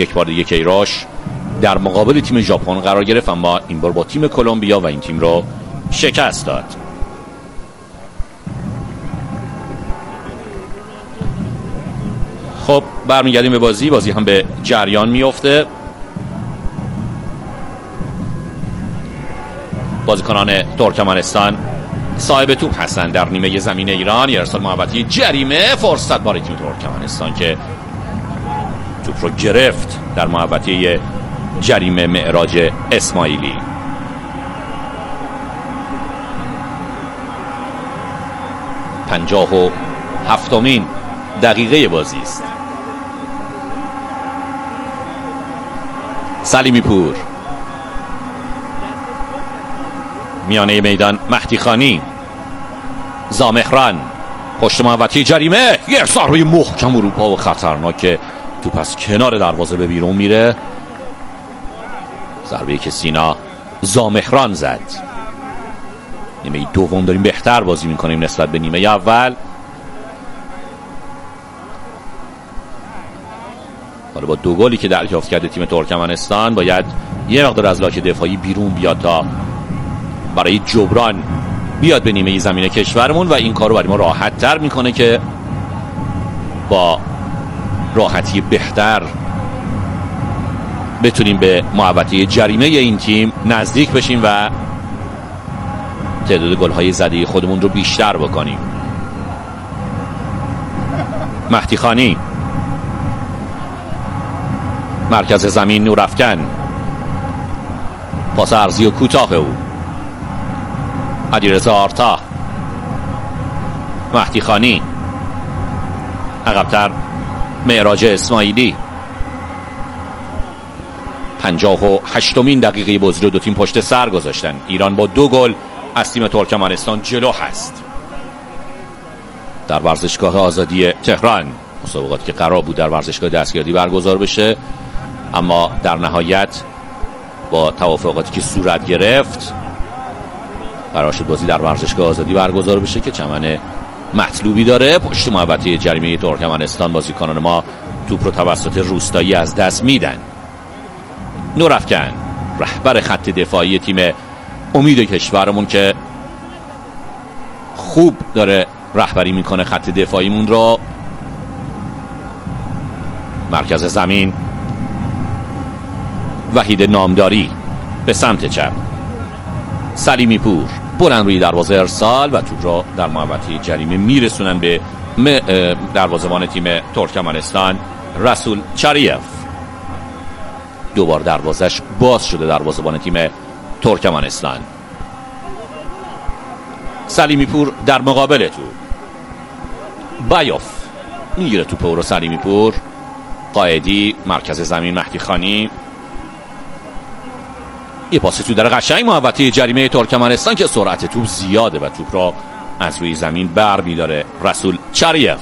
یک بار دیگه کیروش در مقابل تیم ژاپن قرار گرفت، اما این بار با تیم کلمبیا و این تیم رو شکست داد. خب برمیگردیم به بازی هم به جریان میفته. بازیکنان ترکمنستان صاحب توپ هستند در نیمه زمین ایران. ارسال محوطی جریمه، فرصت برای تیم ترکمنستان که توپ رو گرفت در محوطی جریمه معراج اسماعیلی. پنجاه و هفتمین دقیقه بازی است. سلیمی پور میانه میدان، مهدی خانی، زامخران پشت محوطی جریمه، یه ارسال روی محکم اروپا و خطرناک که توپ از کنار دروازه به بیرون میره. ضربه‌ای که سینا زامخران زد. نیمه دوم داریم بهتر بازی میکنیم نسبت به نیمه اول. حالا با دو گلی که دریافت کرده تیم ترکمنستان باید یه مقدار از لاک دفاعی بیرون بیاد تا برای جبران بیاد به نیمه زمین کشورمون و این کارو برای ما راحت تر میکنه که با راحتی بهتر بتونیم به محوطه جریمه این تیم نزدیک بشیم و تعداد گل‌های زده خودمون رو بیشتر بکنیم. مهدی خانی، مرکز زمین نورافکن، پاس عرضی و کوتاه او، علیرضا آرتا، مهدی خانی، عقب‌تر معراج اسماعیلی. 58مین دقیقه بازی رو دو تیم پشت سر گذاشتن. ایران با 2 گل از تیم ترکمنستان جلو هست. در ورزشگاه آزادی تهران مسابقاتی که قرار بود در ورزشگاه دستیاری برگزار بشه، اما در نهایت با توافقاتی که صورت گرفت قرار شد بازی در ورزشگاه آزادی برگزار بشه که چمن مطلوبی داره. پشت محوطه جریمه ترکمنستان بازیکنان ما توپ رو توسط روستایی از دست میدن. نورافکن رهبر خط دفاعی تیم امید کشورمون که خوب داره رهبری میکنه خط دفاعیمون رو. مرکز زمین، وحید نامداری به سمت چپ، سلیمی پور بلند روی دروازه ارسال و توپ را در محوطه جریمه میرسونن به دروازه‌بان تیم ترکمنستان رسول چاریف. دوبار دروازش باز شده دروازه‌بان تیم ترکمنستان. سلیمی پور در مقابل توپ، بایوف میگیره توپ رو. سلیمی پور، قائدی، مرکز زمین مهدی خانی، یه پاس تو در قشنگ محوطه جریمه ترکمنستان که سرعت توپ زیاده و توپ را از روی زمین بر می‌داره رسول چاریف.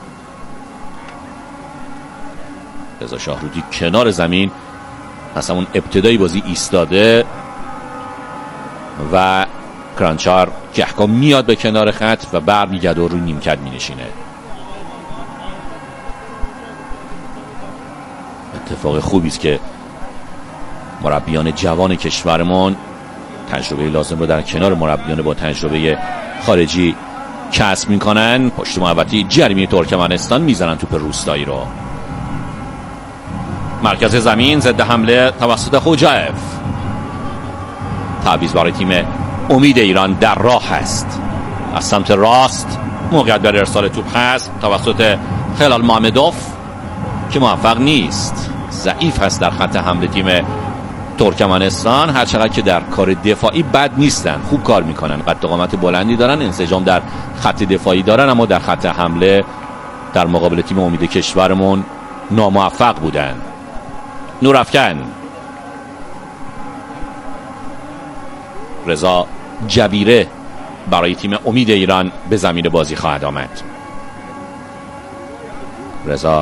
رضا شاهرودی کنار زمین از همون ابتدای بازی ایستاده و کرانچار گهگاه میاد به کنار خط و بر میگرده و روی نیمکت مینشینه. اتفاق خوبی است که مربیان جوان کشورمون تجربه لازم رو در کنار مربیان با تجربه خارجی کسب میکنن. پشت محوطه جریمه ترکمنستان میزنن توپ روستایی رو. مرکز زمین، ضد حمله توسط خوجاєف. تعویض برای تیم امید ایران در راه هست. از سمت راست موقعیت برای ارسال توپ هست توسط خلال محمدوف که موفق نیست. ضعیف هست در خط حمله تیم ترکمنستان، هرچقدر که در کار دفاعی بد نیستن، خوب کار میکنن، قد و قامت بلندی دارن، انسجام در خط دفاعی دارن، اما در خط حمله در مقابل تیم امید کشورمون ناموفق بودن. نورافکن، رضا جبیره برای تیم امید ایران به زمین بازی خواهد آمد. رضا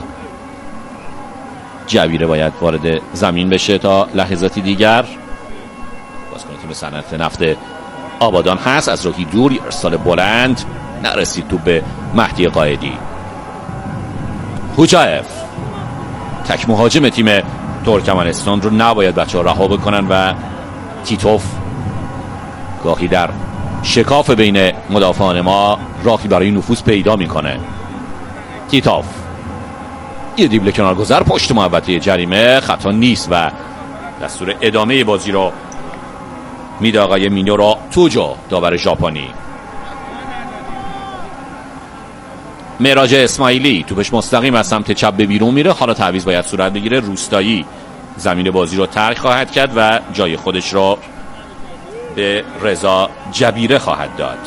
جبیره باید وارد زمین بشه تا لحظاتی دیگر. بازیکن تیم صنعت نفت آبادان هست، از راهی دور ارسال بلند نرسید تو به مهدی قائدی. خوجاєف تک مهاجم تیم ترکمنستان رو نباید بچه ها رها بکنن و تیتوف گاهی در شکاف بین مدافعان ما راهی برای نفوذ پیدا میکنه. تیتوف یه دیبل کنار گذر پشت محوطه جریمه، خطا نیست و دستور ادامه بازی رو میده آقای مینورو توجو، داور ژاپنی. معراج اسماعیلی توپش مستقیم از سمت چپ به بیرون میره. حالا تعویض باید صورت بگیره. روستایی زمین بازی رو ترک خواهد کرد و جای خودش رو به رضا جبیره خواهد داد.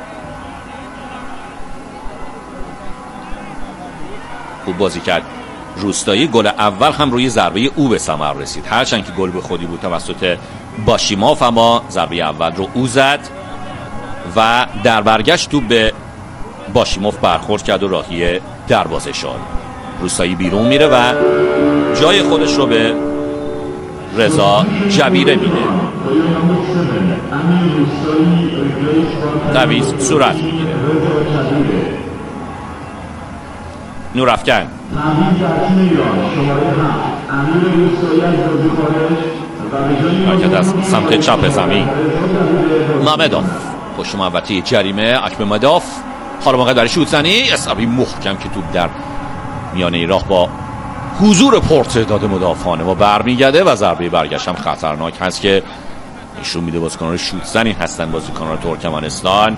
خوب بازی کرد روستایی. گل اول هم روی ضربه او به ثمر رسید، هرچند که گل به خودی بود توسط باشیماف، اما ضربه اول رو او زد و در برگشت توپ به باشیموف برخورد کرد و راهی دروازه شد. روستایی بیرون میره و جای خودش رو به رضا جبیره میده. تعویض صورت میگیره. نورافکن حرکت از سمت چپ زمین. مامدوف پشت محوطه جریمه. اکمامدوف حالا موقع برای شوت زنی. اصابی محکم که توپ در میانه راه با حضور پرتعداد مدافعان ما برمیگرده و ضربه برگشت هم خطرناک هست که نشون میده بازیکنان شوت زنی هستن بازیکنان ترکمنستان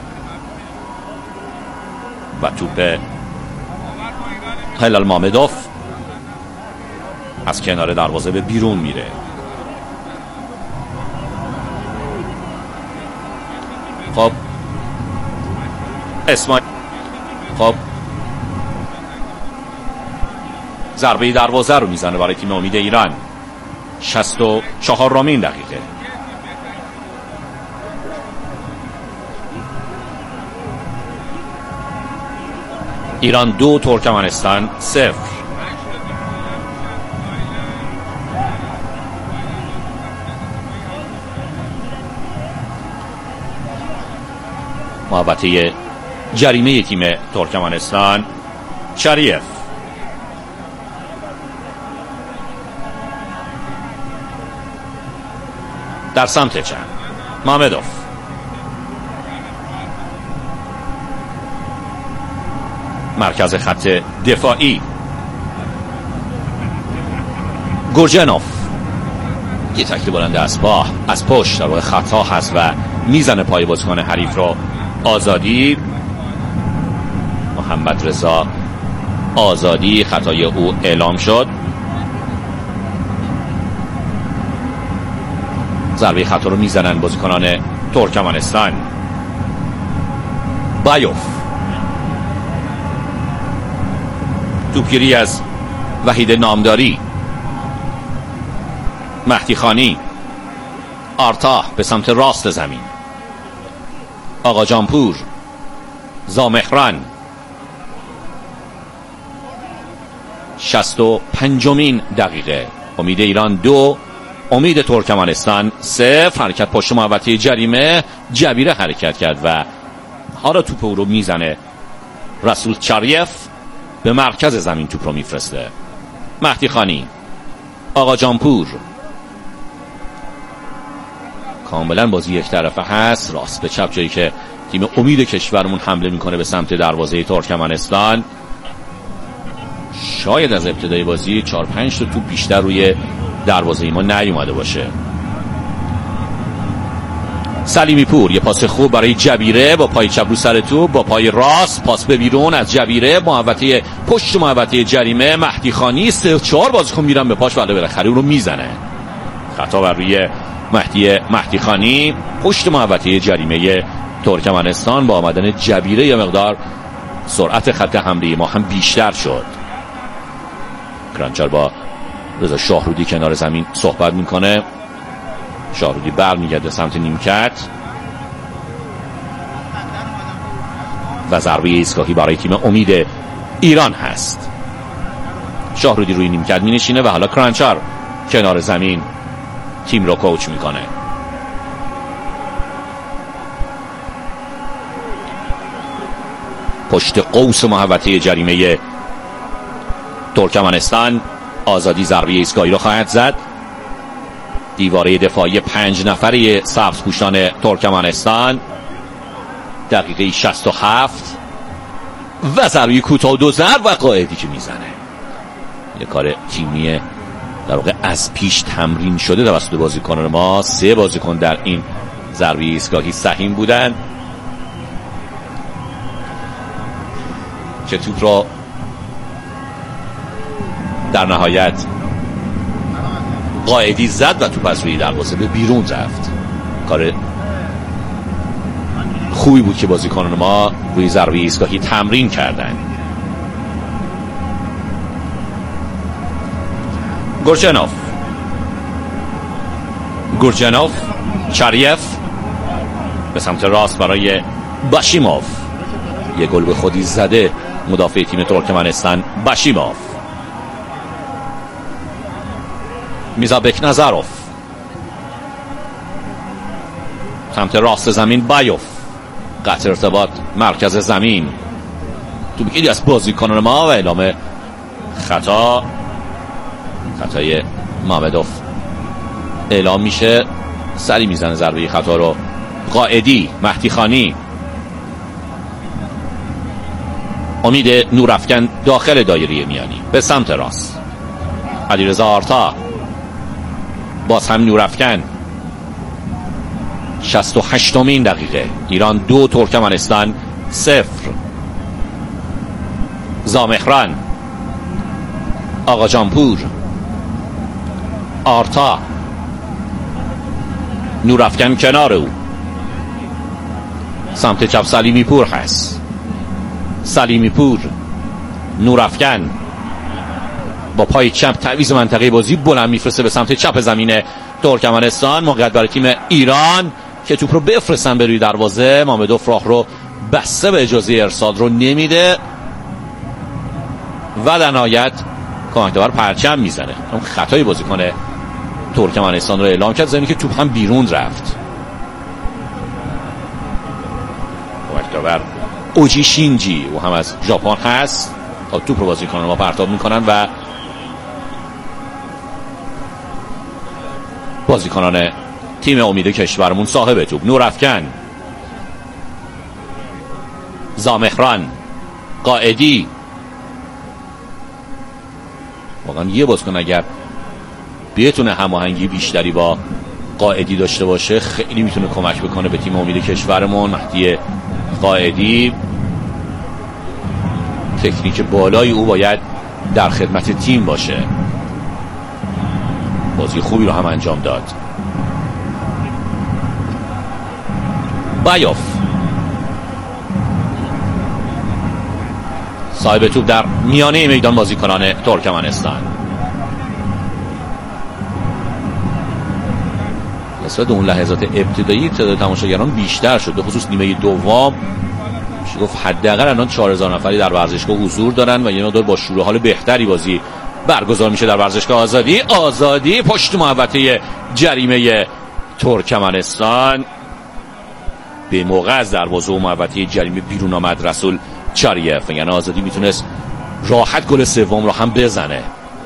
و توپ هلال مامدوف از کنار دروازه به بیرون میره. خب اسماعیل، خب ضربه دروازه رو میزنه برای تیم امید ایران. 64 دقیقه. ایران 2 ترکمنستان 0. محوطه جریمه تیم ترکمنستان. شریف در سمت چپ. مامدوف مرکز خط دفاعی. گورجنوف یه تکل بلند از پشت در واقع خطا هست و میزنه پای بازیکن حریف رو. آزادی. محمد رضا آزادی خطای او اعلام شد. ضربه خطا رو میزنن بازیکنان ترکمنستان. بایوف توپگیری از وحید نامداری. مهدی خانی. آرتا به سمت راست زمین. آقا جانپور. زامخران. 65 دقیقه. امید ایران 2 امید ترکمنستان 0. حرکت پشت محوطه جریمه. جبیره حرکت کرد و حالا توپ او رو میزنه. رسول چاریف به مرکز زمین توپ رو میفرسته. مهدی خانی. آقا جانپور. کاملا بازی یک طرفه هست، راست به چپ، جایی که تیم امید کشورمون حمله میکنه به سمت دروازه ترکمنستان. شاید از ابتدای بازی 4-5 تا توپ بیشتر روی دروازه ما نیومده باشه. سلیمی پور یه پاس خوب برای جبیره با پای چپ رو سر توپ، با پای راست پاس به بیرون از جبیره. محوطه پشت محوطه جریمه. مهدی خانی 3-4 بازیکن میرن به پاش، ولی بالاخره اون رو میزنه. خطا بر روی مهدی خانی پشت محوطه جریمه ترکمنستان. با آمدن جبیره یه مقدار سرعت خط حمله ما هم بیشتر شد. کرانچار با رضا شاهرودی کنار زمین صحبت میکنه. شاهرودی برمیگرده سمت نیمکت و ضربه ایستگاهی برای تیم امید ایران هست. شاهرودی روی نیمکت مینشینه و حالا کرانچار کنار زمین تیم رو کوچ میکنه. پشت قوس محوطه جریمه ترکمنستان. آزادی ضربه ایستگاهی رو خواهد زد. دیواره دفاعی 5 نفره سبزپوشان ترکمنستان. دقیقه 67 و ضربه کوتاه 2 ضرب و قائدی که میزنه. یه کار تیمی در واقع از پیش تمرین شده توسط بازیکنان ما. 3 بازیکن در این ضربه ایستگاهی سهیم بودن که توپ را در نهایت قائدی زد و توپ از روی دروازه به بیرون رفت. کار خوبی بود که بازیکنان ما روی ضربه ایستگاهی تمرین کردن. گورجنوف چاریف به سمت راست برای باشیموف. یه گل به خودی زده مدافع تیم ترکمنستان باشیموف. میزابک نظروف سمت راست زمین بایوف. قطع ارتباط مرکز زمین. تو بگیری از بازیکنان ما و اعلام خطای مامدوف اعلام میشه. سری میزنه ضربه خطا رو قائدی. مهدی خانی. امید نورافکن داخل دایره میانی به سمت راست. علیرضا آرتا. باز هم نورافکن. 68مین دقیقه. ایران 2 ترکمنستان 0. زامخران. آقا جانپور. آرتا. نورافکن کنار او. سمت چپ سلیمی پور هست. سلیمی پور. نورافکن با پای چپ تعویض منطقه بازی بلند میفرسته به سمت چپ زمین ترکمنستان. موقعیت برای تیم ایران که توپ رو بفرستن به روی دروازه. مامدوف راه رو بسته به اجازه ارسال رو نمیده و در نهایت کمک‌داور پرچم میزنه. اون خطای بازیکن ترکمنستان رو اعلام کرد، زمین که توپ هم بیرون رفت. کمک‌داور اوجی شینجی او هم از ژاپن هست. توپ رو بازیکنان ما پرتاب میکنن و بازیکنان تیم امید کشورمون صاحب توپ. نورافکن. زامخران. قائدی. واقعا یه بازیکن اگر بتونه هماهنگی بیشتری با قائدی داشته باشه خیلی میتونه کمک بکنه به تیم امید کشورمون. مهدی قائدی تکنیک بالای او باید در خدمت تیم باشه. بازی خوبی رو هم انجام داد. بایوف صاحب توپ در میانه میدان بازیکنان ترکمنستان. نسبت اون لحظات ابتدایی تعداد تماشاگران بیشتر شد، به خصوص نیمه دوم. میشه گفت حداقل الان 4000 نفری در ورزشگاه حضور دارن و یه مقدار با شور و حال بهتری بازی برگزار میشه در ورزشگاه آزادی. پشت محوطه جریمه ترکمنستان به موقع از دروازه و محوطه جریمه بیرون آمد رسول چاریف. یعنی آزادی میتونست راحت گل سوم رو هم بزنه.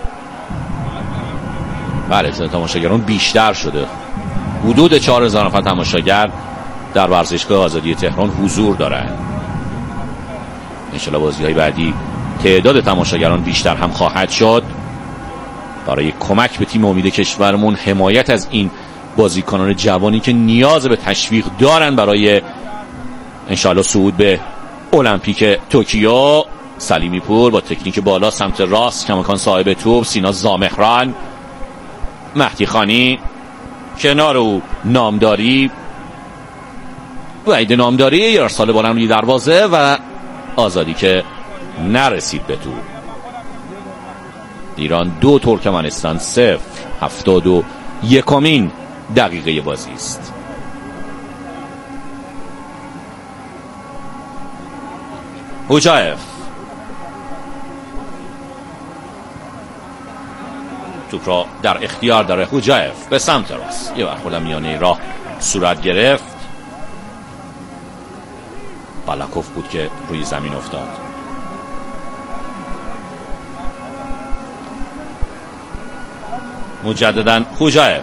بله تعداد تماشاگران بیشتر شده. حدود 4000 نفر تماشاگر در ورزشگاه آزادی تهران حضور دارن. انشالله بازی‌های بعدی تعداد تماشاگران بیشتر هم خواهد شد. برای کمک به تیم امید کشورمون، حمایت از این بازیکنان جوانی که نیاز به تشویق دارن برای انشالله صعود به المپیک توکیو. سلیمی پور با تکنیک بالا سمت راست، کماکان صاحب توپ. سینا زامخران. مهدی خانی کنار او. نامداری وحید نامداری. یه ارسال بالن روی دروازه و آزادی که نرسید به توپ. ایران 2 ترکمنستان 0. 71مین دقیقه بازی است. هوجایف توپ را در اختیار داره. هوجایف به سمت راست. یه برخورد میانه راه صورت گرفت. بالاکوف بود که روی زمین افتاد. مجددا خوجایف.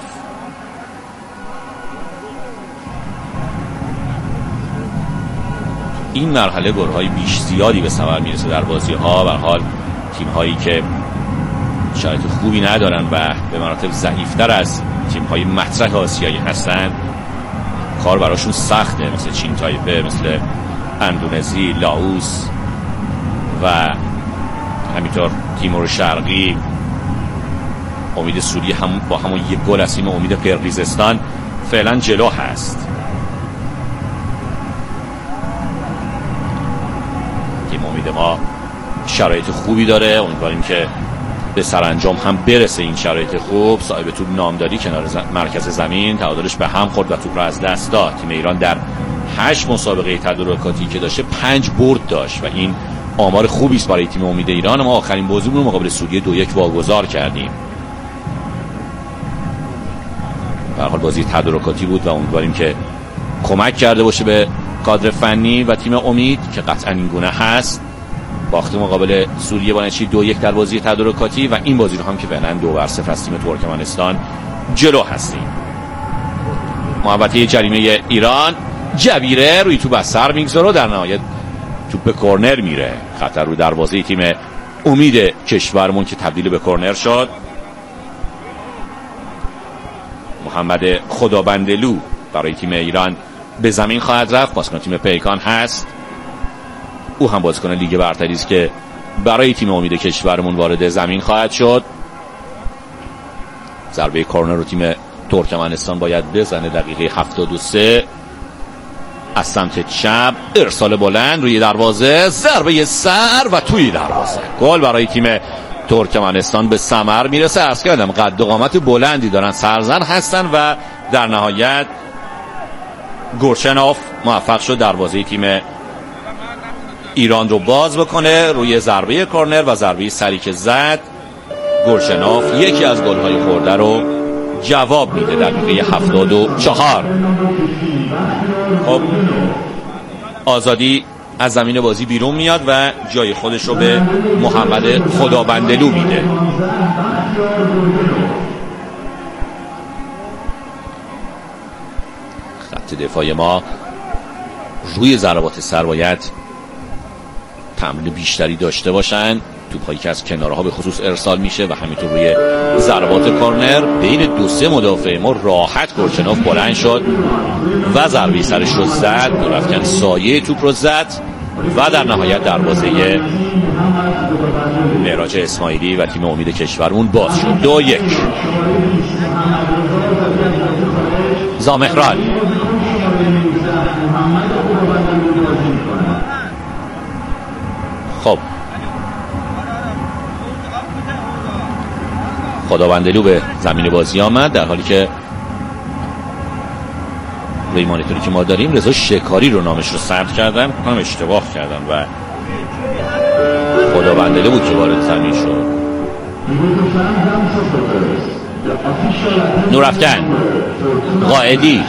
این مرحله گل‌های بیش زیادی به ثمر میرسه در بازی‌ها. به هر حال تیم‌هایی که شرایط خوبی ندارن و به مراتب ضعیف‌تر از تیم‌های مطرح آسیایی هستن، کار براشون سخته، مثل چین تایپه، مثل اندونزی، لاوس و همینطور تیمور شرقی. امید سوریه هم با همون یک گل از تیم امید قرقیزستان فعلا جلو هست. تیم امید ما شرایط خوبی داره، امیدواریم که به سرانجام هم برسه این شرایط خوب. صاحب توپ نامداری کنار مرکز زمین تعادلش به هم خورد و توپ را از دست داد. تیم ایران در 8 مسابقه تدارکاتی که داشته 5 برد داشت و این آمار خوبی است برای تیم امید ایران. ما آخرین بازیمون رو مقابل سوریه 2-1 واگذار کردیم. به هر حال بازی تدارکاتی بود و امیدواریم که کمک کرده باشه به کادر فنی و تیم امید که قطعا این گونه هست. باخت مقابل سوریه با نتیجه 2-1 در بازی تدارکاتی و این بازی رو هم که فعلا 2-0 از تیم ترکمنستان جلو هستیم. محوطه جریمه ایران، جبیره روی توپ از سر میگذاره، در نهایت توپ به کرنر میره. خطر رو دروازه تیم امید کشورمون که تبدیل به کرنر شد. محمد خدابندلو برای تیم ایران به زمین خواهد رفت. بازیکن تیم پیکان هست، او هم بازیکن لیگ برتری است که برای تیم امید کشورمون وارد زمین خواهد شد. ضربه کرنر رو تیم ترکمنستان باید بزنه. دقیقه 73 از سمت چپ، ارسال بلند روی دروازه، ضربه سر و توی دروازه. گل برای تیم ترکمنستان به ثمر میرسه. عرض کردم قد و قامت بلندی دارن، سرزن هستن و در نهایت گورچنوف موفق شد دروازه تیم ایران رو باز بکنه روی ضربه کرنر و ضربه سری که زد. گورچنوف یکی از گل‌های خورده رو جواب میده در دقیقه 74. خب آزادی از زمین بازی بیرون میاد و جای خودش رو به محمد خدابندلو میده. خط دفاع ما روی ضربات سر باید تمرین بیشتری داشته باشن. توپ‌هایی که از کنارها به خصوص ارسال میشه و همینطور روی ضربات کورنر بین 2-3 مدافع ما راحت گورچنوف بلند شد و ضربه سرش رو زد. رفتن سایه توپ رو زد و در نهایت دروازه معراج اسماعیلی و تیم امید کشورمون باز شد. 2-1. زامخرال، خب خدابندلو به زمین بازی آمد، در حالی که روی مانیتوری که ما داریم رضا شکاری رو نامش رو ثبت کردن، هم اشتباه کردن و خدابندلو بود که وارد زمین شد. نورافکن، قائدی،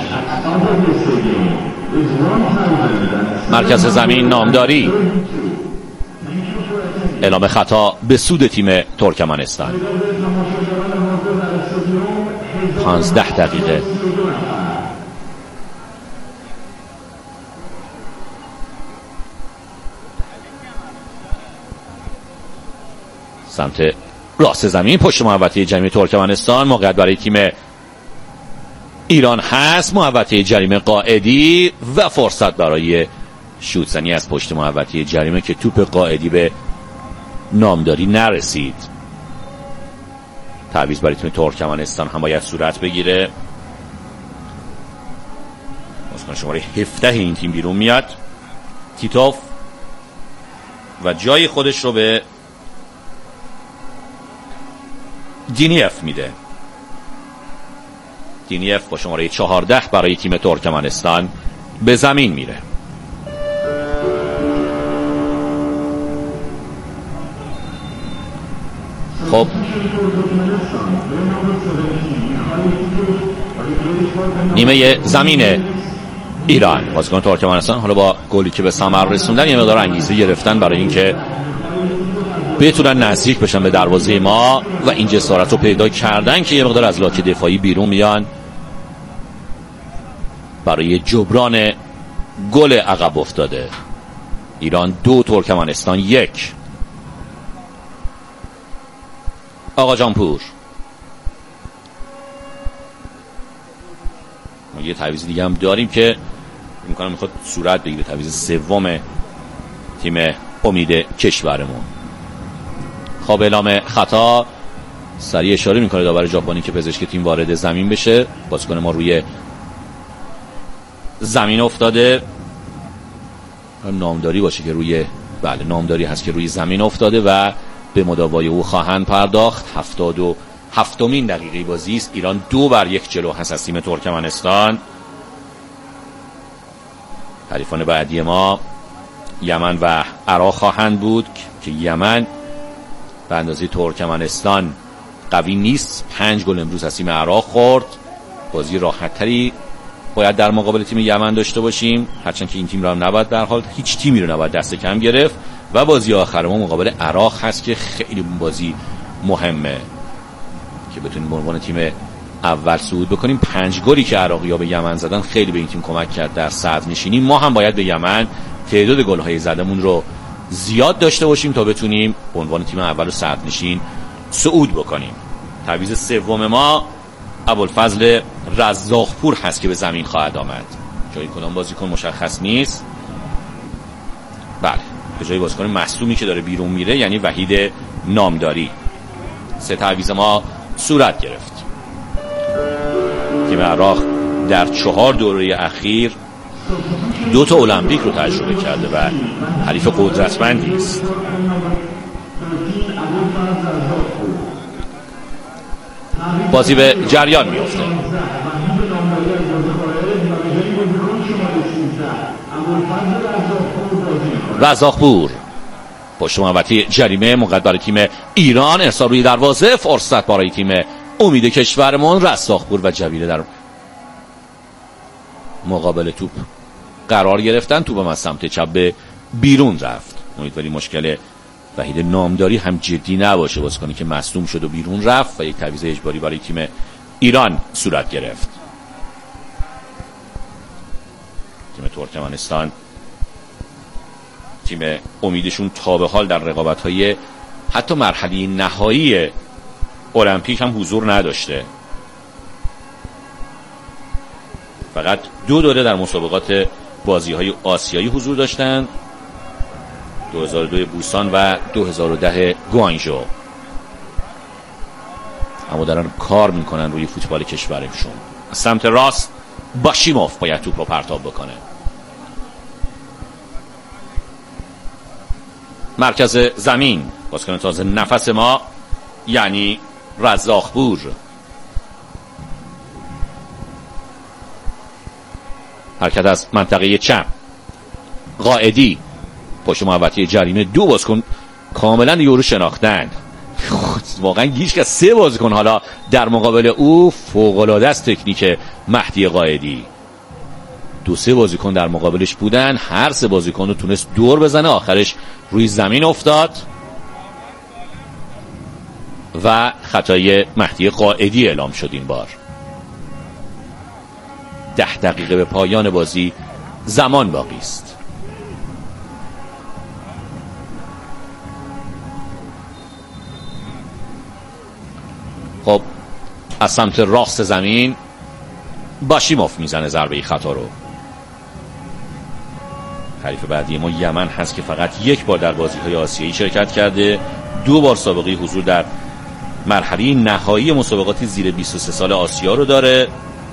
مرکز زمین نامداری، اعلام خطا به سود تیم ترکمنستان. 15 دقیقه سمت راست زمین پشت محوطه جریمه ترکمنستان. موقعیت برای تیم ایران هست. محوطه جریمه قائدی و فرصت برای شوت زنی از پشت محوطه جریمه که توپ قائدی به نامداری نرسید. تعویض برای تیم ترکمنستان هم باید صورت بگیره. بازیکن شماره 17 این تیم بیرون میاد، تیتوف، و جای خودش رو به دینیف میده. دینیف با شماره 14 برای تیم ترکمنستان به زمین میره. خب نیمه زمین ایران، بازیکن ترکمنستان حالا با گلی که به ثمر رسوندن یه مقدار انگیزه گرفتن برای اینکه بتونن نزدیک بشن به دروازه ما و این جسارت رو پیدا کردن که یه مقدار از لاک دفاعی بیرون میان برای جبران گل عقب افتاده. ایران 2، ترکمنستان 1. آقا جانپور ما یه تعویض دیگه هم داریم که میکنم میخواد صورت بگیره، تعویض سوم تیم امید کشورمون. خب اعلام خطا، سریع اشاره میکنه داور ژاپنی که پزشک تیم وارد زمین بشه. بازیکن ما روی زمین افتاده، نامداری باشه که روی نامداری هست که روی زمین افتاده و به مداوای او خواهند پرداخت. 77مین دقیقه بازی است. ایران 2-1 جلو هست از تیم ترکمنستان. حریفان بعدی ما یمن و عراق خواهند بود که یمن به اندازه ترکمنستان قوی نیست. 5 گل امروز از تیم عراق خورد. بازی راحت‌تری باید در مقابل تیم یمن داشته باشیم، هرچند که این تیم رو هم نباید در حال هیچ تیمی رو نباید دست کم گرفت. و بازی آخر ما مقابل عراق هست که خیلی بازی مهمه که بتونیم به عنوان تیم اول صعود بکنیم. 5 گلی که عراقی‌ها به یمن زدن خیلی به این تیم کمک کرد در صدرنشینی. ما هم باید به یمن تعداد گل‌های زدمون رو زیاد داشته باشیم تا بتونیم به عنوان تیم اول و صدرنشین صعود بکنیم. تعویض سوم ما ابوالفضل رزاقپور هست که به زمین خواهد آمد. جای کدام بازیکن مشخص نیست. بله، به جای بازیکن مصدومی که داره بیرون میره، یعنی وحید نامداری. 3 تعویض ما صورت گرفت. تیم عراق در 4 دوره اخیر 2 تا المپیک رو تجربه کرده و حریف قدرتمندی است. بازی به جریان میفته. رزاقپور پشت محوطه جریمه موقت برای تیم ایران، ارسال روی دروازه، فرصت برای تیم امید کشورمون. رزاقپور و جبیره در مقابل توپ قرار گرفتن. توپ از سمت چپ به بیرون رفت. امیدواریم مشکل وحید نامداری هم جدی نباشه، بازیکنی که مصدوم شد و بیرون رفت و یک تعویض اجباری برای تیم ایران صورت گرفت. تیم ترکمنستان، تیم امیدشون تا به حال در رقابت‌های حتی مرحله نهایی المپیک هم حضور نداشته. فقط 2 دوره در مسابقات بازی‌های آسیایی حضور داشتن، 2002 بوسان و 2010 گوانژو. اما دارن کار میکنن روی فوتبال کشورشون. از سمت راست باشیموف باید توپ رو پرتاب بکنه. مرکز زمین بازیکن تازه نفس ما یعنی رزاقپور. حرکت از منطقه چپ. قائدی پشت محوطه جریمه. 2 بازیکن کاملا یورو شناختن. واقعا هیچ کس 3 بازیکن حالا در مقابل او فوق‌العاده است. تکنیک مهدی قائدی. 2-3 بازیکن در مقابلش بودن، هر 3 بازیکن رو تونست دور بزنه، آخرش روی زمین افتاد و خطای مهدی قائدی اعلام شد. این بار 10 دقیقه به پایان بازی زمان باقی است. خب از سمت راست زمین باشیموف میزنه ضربه خطا رو. حریف بعدی ما یمن هست که فقط 1 بار در بازی‌های آسیایی شرکت کرده، 2 بار سابقه حضور در مرحله نهایی مسابقات زیر 23 سال آسیا رو داره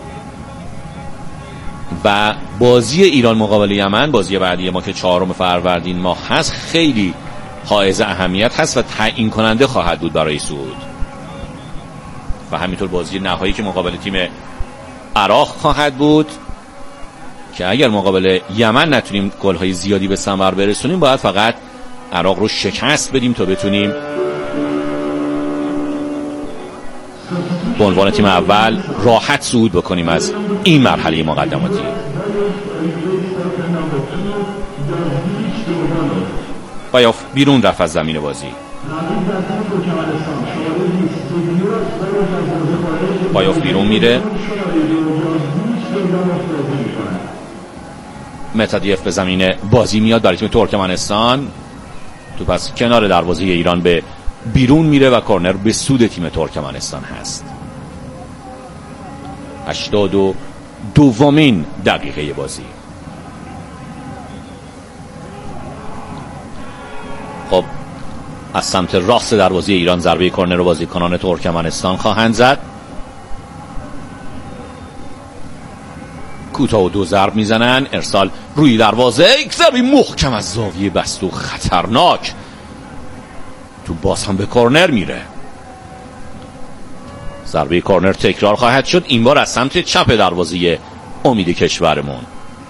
و بازی ایران مقابل یمن، بازی بعدی ما که 4 فروردین ماه هست، خیلی حائز اهمیت هست و تعیین کننده خواهد بود برای صعود. و همینطور بازی نهایی که مقابل تیم عراق خواهد بود که اگر مقابل یمن نتونیم گل‌های زیادی به ثمر برسونیم، باید فقط عراق رو شکست بدیم تا بتونیم به عنوان تیم اول راحت صعود بکنیم از این مرحله مقدماتی. بیرون رفت از زمین بازی. پایوف بیرون میره. متادیف به زمین بازی میاد برای تیم ترکمنستان. توپ از کنار دروازه ایران به بیرون میره و کورنر به سود تیم ترکمنستان هست. 82مین دقیقه بازی. خب از سمت راست دروازه ایران ضربه کورنر رو بازیکنان ترکمنستان خواهند زد. کوتاه و دو ضرب میزنن. ارسال روی دروازه، یک ضربه محکم از زاویه بست و خطرناک. تو باز هم به کورنر میره. ضربه کورنر تکرار خواهد شد، این بار از سمت چپ دروازه امید کشورمون.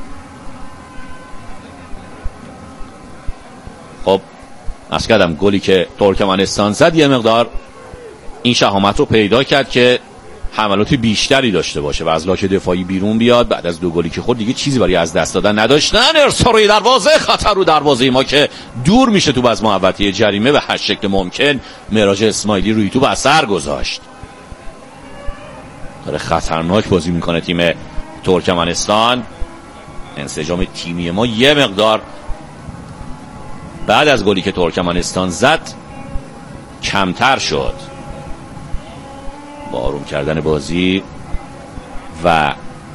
خب از کردم گلی که ترکمنستان زد یه مقدار این شهامت رو پیدا کرد که حملات بیشتری داشته باشه و از لاک دفاعی بیرون بیاد. بعد از دو گلی که خورد دیگه چیزی برای از دست دادن نداشتن. ارسال روی دروازه، خطر رو دروازه ما که دور میشه توپ از محوطه جریمه. به هر شکل ممکن معراج اسماعیلی روی توپ اثر گذاشت. داره خطرناک بازی میکنه تیم ترکمنستان. انسجام تیمی ما یه مقدار بعد از گلی که ترکمنستان زد کمتر شد. با آروم کردن بازی و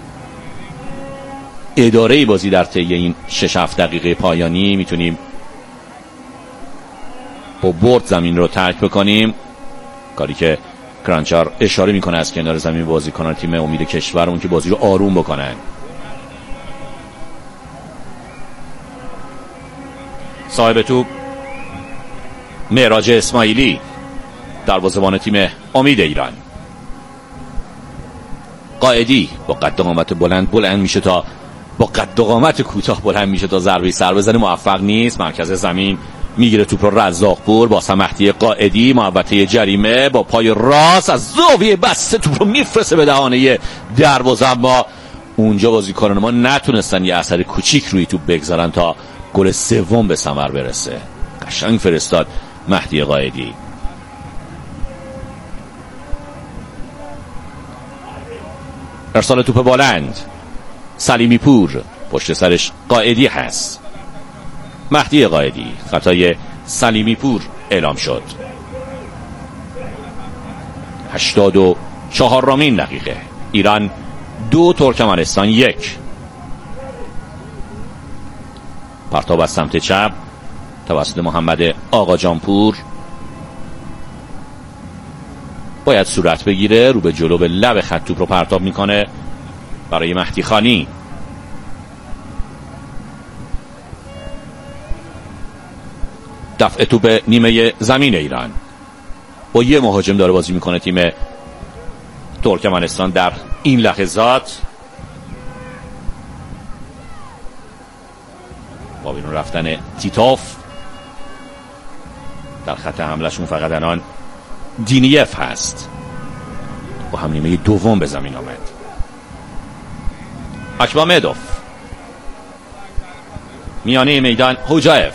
اداره بازی در طی این 6-7 دقیقه پایانی میتونیم با برد زمین رو ترک بکنیم. کاری که کرانچار اشاره میکنه از کنار زمین بازیکنان تیم امید کشورمون که بازی رو آروم بکنن. صاحب توپ معراج اسماعیلی دروازه‌بان تیم امید ایران. قائدی با قد و قامت بلند میشه تا با قد و قامت کوتاه بلند میشه تا ضربه سر بزنه، موفق نیست. مرکز زمین میگیره توپ رو رزاقپور با مهدی قائدی محوطه جریمه با پای راست از زاویه بسته توپ رو میفرسته به دهانه دروازه، اما اونجا بازیکنان ما نتونستن یه اثر کوچیک روی توپ بگذارن تا گل سوم به ثمر برسه. قشنگ فرستاد مهدی قائدی. ارسال توپ بلند، سلیمی پور پشت سرش قائدی هست. مهدی قائدی، خطای سلیمی پور اعلام شد. 84مین دقیقه. ایران 2 ترکمنستان 1. پرتاب از سمت چپ توسط محمد آقاجانپور باید صورت بگیره. رو به جلو به لب خط توپ رو پرتاب میکنه برای مهدی خانی. دفع توپ نیمه زمین ایران. با یه مهاجم داره بازی میکنه تیم ترکمنستان در این لحظات. با بیرون رفتن تیتاف در خط حملهشون فقط الان دینیف هست. با هم نیمه دوم به زمین آمد. اکبامدوف، میانه میدان هوجایف،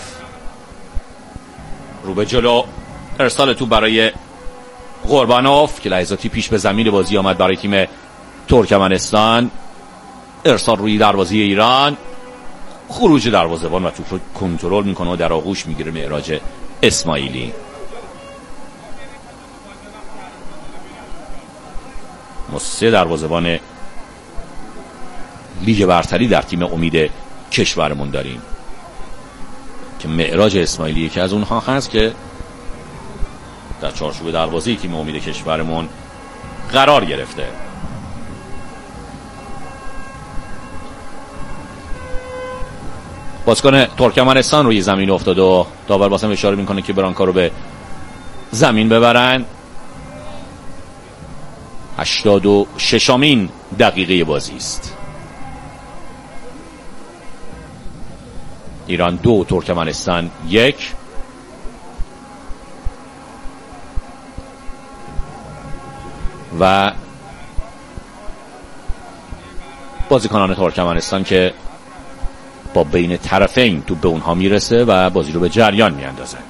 رو به جلو. ارسال تو برای قربانوف که لحظاتی پیش به زمین بازی آمد برای تیم ترکمنستان. ارسال روی دروازه ایران، خروج دروازه‌بان و توپ رو کنترل میکنه و در آغوش میگیره معراج اسماعیلی. ما 3 دروازه‌بان لیگ برتری در تیم امید کشورمون داریم که معراج اسماعیلی یکی از اونها هست که در چارچوب دروازه تیم امید کشورمون قرار گرفته. بازیکن ترکمنستان روی زمین افتاده و داور باسم اشاره میکنه که برانکا رو به زمین ببرن. 86مین دقیقه بازی است. ایران 2 ترکمنستان 1. و بازیکنان ترکمنستان که با بین طرفین توپ به اونها میرسه و بازی رو به جریان میاندازه.